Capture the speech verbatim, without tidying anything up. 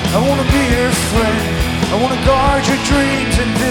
I wanna be your friend. I wanna guard your dreams and